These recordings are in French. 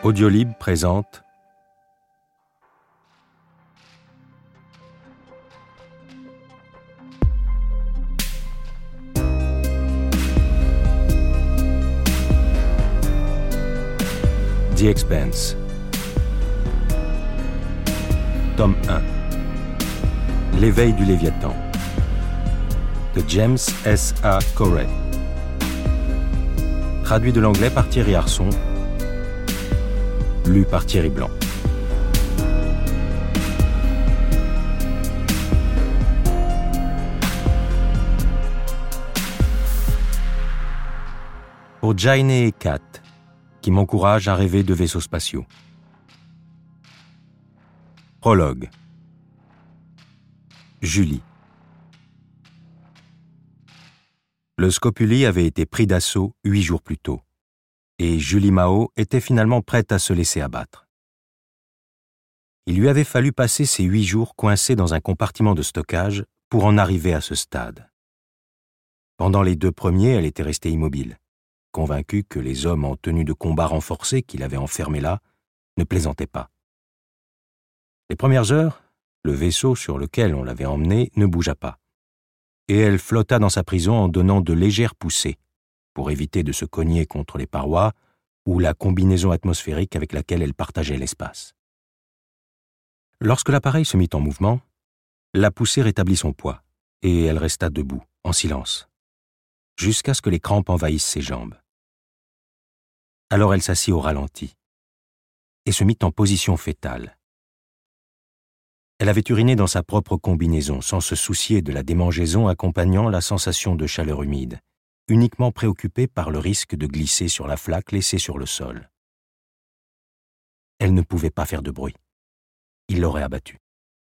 Audiolib présente The Expanse. Tome 1. L'éveil du Léviathan de James S. A. Corey. Traduit de l'anglais par Thierry Arson. Lu par Thierry Blanc. Pour Jaine et Kat, qui m'encouragent à rêver de vaisseaux spatiaux. Prologue. Julie. Le Scopuli avait été pris d'assaut 8 jours plus tôt, et Julie Mao était finalement prête à se laisser abattre. Il lui avait fallu passer ces 8 jours coincés dans un compartiment de stockage pour en arriver à ce stade. Pendant les 2 premiers, elle était restée immobile, convaincue que les hommes en tenue de combat renforcée qui l'avaient enfermée là ne plaisantaient pas. Les premières heures, le vaisseau sur lequel on l'avait emmenée ne bougea pas, et elle flotta dans sa prison en donnant de légères poussées pour éviter de se cogner contre les parois ou la combinaison atmosphérique avec laquelle elle partageait l'espace. Lorsque l'appareil se mit en mouvement, la poussée rétablit son poids, et elle resta debout, en silence, jusqu'à ce que les crampes envahissent ses jambes. Alors elle s'assit au ralenti, et se mit en position fœtale. Elle avait uriné dans sa propre combinaison, sans se soucier de la démangeaison accompagnant la sensation de chaleur humide, uniquement préoccupée par le risque de glisser sur la flaque laissée sur le sol. Elle ne pouvait pas faire de bruit. Il l'aurait abattue.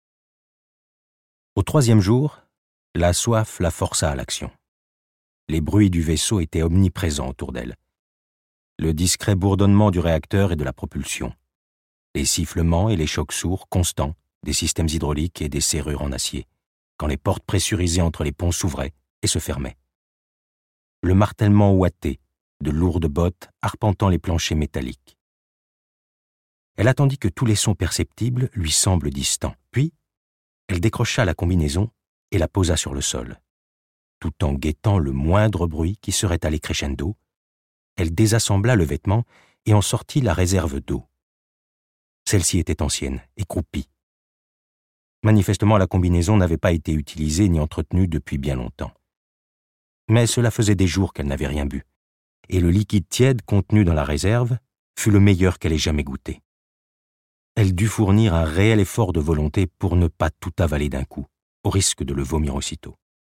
Au 3e jour, la soif la força à l'action. Les bruits du vaisseau étaient omniprésents autour d'elle. Le discret bourdonnement du réacteur et de la propulsion. Les sifflements et les chocs sourds constants des systèmes hydrauliques et des serrures en acier, quand les portes pressurisées entre les ponts s'ouvraient et se fermaient. Le martèlement ouaté de lourdes bottes arpentant les planchers métalliques. Elle attendit que tous les sons perceptibles lui semblent distants, puis elle décrocha la combinaison et la posa sur le sol. Tout en guettant le moindre bruit qui serait allé crescendo, elle désassembla le vêtement et en sortit la réserve d'eau. Celle-ci était ancienne et croupie. Manifestement, la combinaison n'avait pas été utilisée ni entretenue depuis bien longtemps. Mais cela faisait des jours qu'elle n'avait rien bu, et le liquide tiède contenu dans la réserve fut le meilleur qu'elle ait jamais goûté. Elle dut fournir un réel effort de volonté pour ne pas tout avaler d'un coup, au risque de le vomir aussitôt.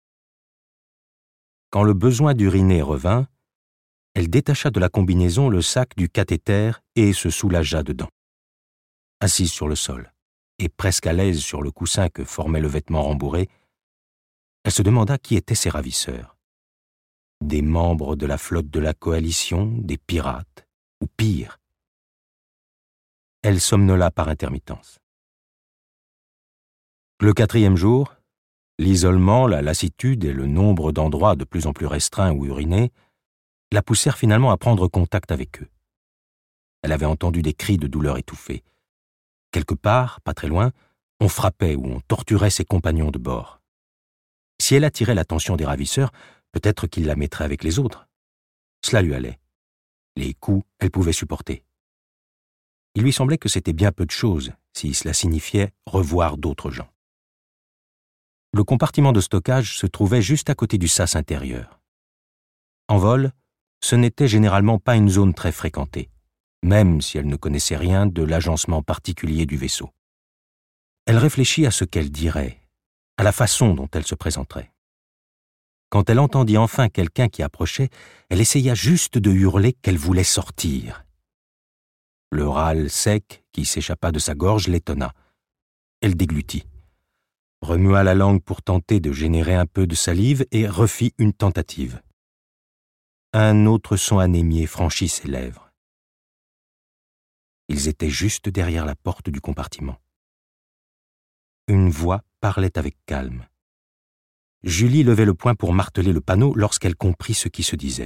Quand le besoin d'uriner revint, elle détacha de la combinaison le sac du cathéter et se soulagea dedans. Assise sur le sol, et presque à l'aise sur le coussin que formait le vêtement rembourré, elle se demanda qui étaient ses ravisseurs. Des membres de la flotte de la coalition, des pirates, ou pire. Elle somnola par intermittence. Le 4e jour, l'isolement, la lassitude et le nombre d'endroits de plus en plus restreints où uriner la poussèrent finalement à prendre contact avec eux. Elle avait entendu des cris de douleur étouffés. Quelque part, pas très loin, on frappait ou on torturait ses compagnons de bord. Si elle attirait l'attention des ravisseurs, peut-être qu'ils la mettraient avec les autres. Cela lui allait. Les coups, elle pouvait supporter. Il lui semblait que c'était bien peu de choses si cela signifiait revoir d'autres gens. Le compartiment de stockage se trouvait juste à côté du sas intérieur. En vol, ce n'était généralement pas une zone très fréquentée, même si elle ne connaissait rien de l'agencement particulier du vaisseau. Elle réfléchit à ce qu'elle dirait, à la façon dont elle se présenterait. Quand elle entendit enfin quelqu'un qui approchait, elle essaya juste de hurler qu'elle voulait sortir. Le râle sec qui s'échappa de sa gorge l'étonna. Elle déglutit, remua la langue pour tenter de générer un peu de salive et refit une tentative. Un autre son anémié franchit ses lèvres. Ils étaient juste derrière la porte du compartiment. Une voix parlait avec calme. Julie levait le poing pour marteler le panneau lorsqu'elle comprit ce qui se disait.